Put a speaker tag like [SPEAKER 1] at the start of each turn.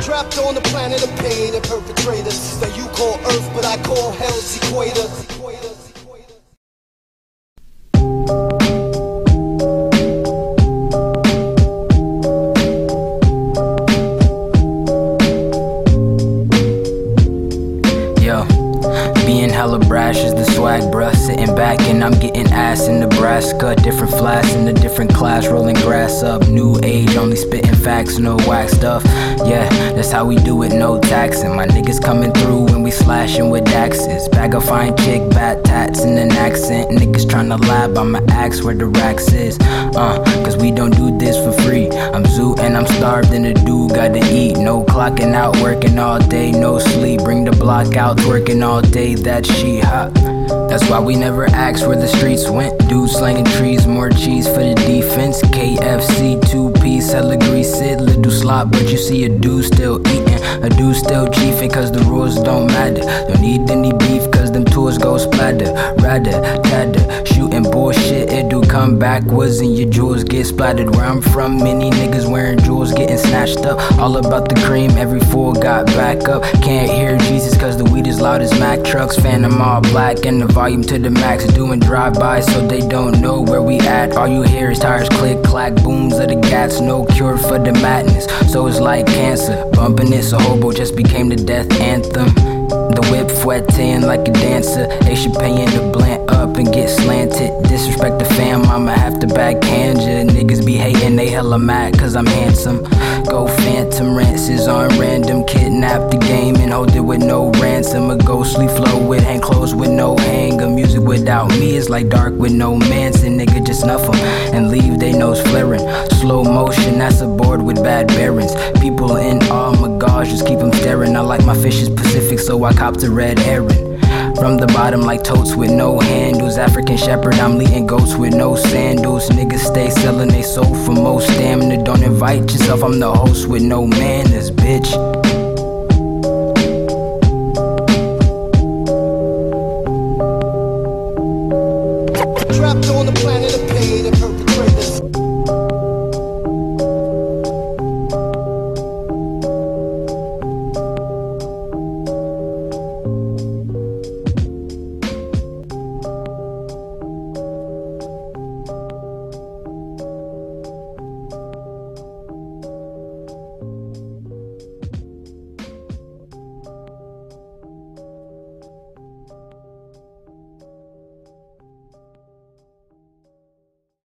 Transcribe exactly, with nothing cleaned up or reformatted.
[SPEAKER 1] Trapped on the planet of pain and perpetrators that you call Earth, but I call hell's equator.
[SPEAKER 2] Being hella brash is the swag, bruh. Sitting back and I'm getting ass in Nebraska. Different flasks in a different class, rolling grass up. New age, only spitting facts, no whack stuff. Yeah, that's how we do it, no taxing. My niggas coming through when we slashing with axes. Bag a fine chick, bat tats in an accent. Niggas tryna lab, I'ma ask where the racks is. Uh, cause we don't do this for free. I'm zoo and I'm starved and the dude gotta eat. No clocking out, working all day, no sleep. Bring the block out, working all day, that she hot. That's why we never asked where the streets went. Dudes slanging trees, more cheese for the defense. K F C, two-piece, hella greased, little slop, but you see a dude still eating. A dude still chiefing, cause the rules don't matter. Don't need any beef, cause them tours go splatter. Rather, tatter, shooting bullshit, it do come backwards and your jewels get splattered. Where I'm from, many niggas wearing jewels getting snatched up. All about the cream, every fool got back up. Can't hear Jesus, cause the weed is loud as Mack trucks. Phantom all black and the volume to the max. Doing drive-bys so they don't know where we at. All you hear is tires click, clack, booms of the gats. No cure for the madness, so it's like cancer. Bumping this, a hobo just became the death anthem. The whip fwetting like a dancer. They should pay in to blend up and get slanted. Disrespect the fam, I'ma have to backhand ya. Niggas be hating, they hella mad cause I'm handsome. Go phantom rances on random. Kidnap the game and hold it with no ransom. A ghostly flow with hand closed with no hanger. Music without me is like dark with no Manson. Nigga just snuff them and leave they nose flaring. Slow motion, that's a board with bad bearings. People in awe, my gosh, just keep them staring. I like my fishes Pacific, so I copped a red herring. From the bottom like totes with no handles. African shepherd, I'm leading goats with no sandals. Niggas stay selling they soul for most stamina. Don't invite yourself, I'm the host with no manners, bitch.